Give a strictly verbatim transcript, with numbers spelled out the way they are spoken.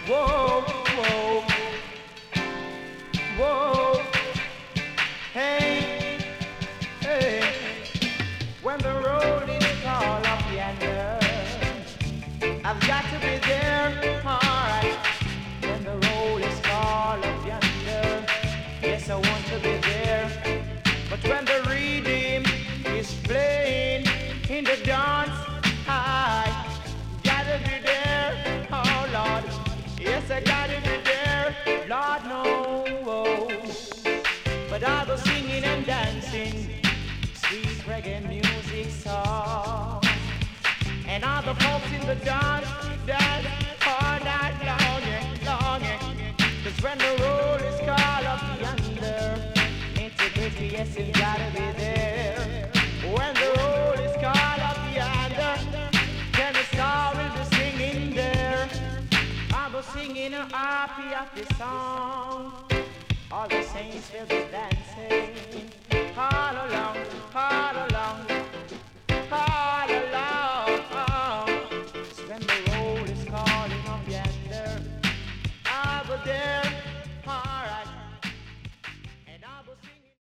Whoa, whoa, whoa. Hey, hey. When the road is called up yonder, I've got to be there. Alright. When the road is called up yonder, yes, I want to be there. But when the redeem is playing in the dance, I gotta be there. Oh Lord, yes, I gotta be there. Lord knows, but I was singing and dancing sweet reggae music song, and all the folks in the dance dance all night long, yeah, long, yeah. 'Cause when the road is called up yonder, integrity, yes, you gotta be there. When the road is called up yonder, then the star will be singing there. I was singing a happy, happy song. All the saints will be dancing all along